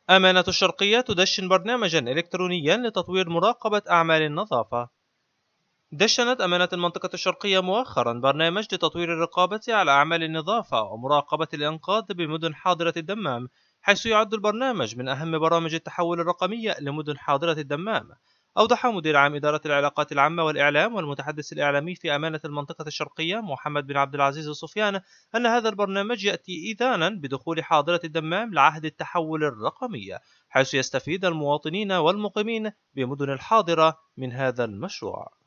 أمانة الشرقية تدشن برنامجا إلكترونيا لتطوير مراقبة أعمال النظافة. دشنت أمانة المنطقة الشرقية مؤخرا برنامج لتطوير الرقابة على أعمال النظافة ومراقبة الإنقاذ بمدن حاضرة الدمام، حيث يعد البرنامج من أهم برامج التحول الرقمي لمدن حاضرة الدمام. أوضح مدير عام إدارة العلاقات العامة والإعلام والمتحدث الإعلامي في أمانة المنطقة الشرقية محمد بن عبد العزيز الصفيان أن هذا البرنامج يأتي إذانا بدخول حاضرة الدمام لعهد التحول الرقمي، حيث يستفيد المواطنين والمقيمين بمدن الحاضرة من هذا المشروع.